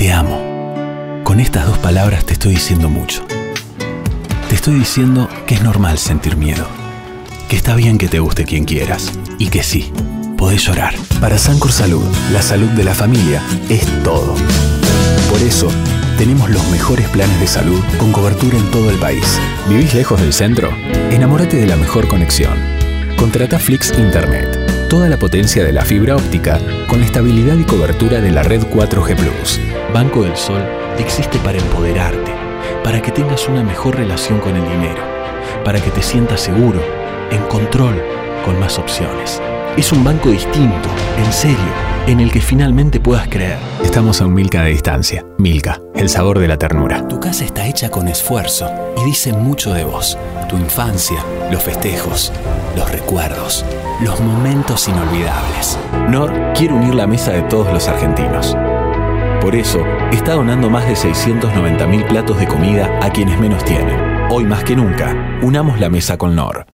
Te amo. Con estas 2 palabras te estoy diciendo mucho. Te estoy diciendo que es normal sentir miedo, que está bien que te guste quien quieras y que sí, podés llorar. Para Sancor Salud, la salud de la familia es todo. Por eso, tenemos los mejores planes de salud con cobertura en todo el país. ¿Vivís lejos del centro? Enamórate de la mejor conexión. Contrata Flix Internet. Toda la potencia de la fibra óptica con la estabilidad y cobertura de la red 4G+. Banco del Sol existe para empoderarte, para que tengas una mejor relación con el dinero, para que te sientas seguro, en control, con más opciones. Es un banco distinto, en serio, en el que finalmente puedas creer. Estamos a un Milka de distancia. Milka, el sabor de la ternura. Tu casa está hecha con esfuerzo y dice mucho de vos. Tu infancia, los festejos, los recuerdos, los momentos inolvidables. Nor quiere unir la mesa de todos los argentinos. Por eso, está donando más de 690.000 platos de comida a quienes menos tienen. Hoy más que nunca, unamos la mesa con Nor.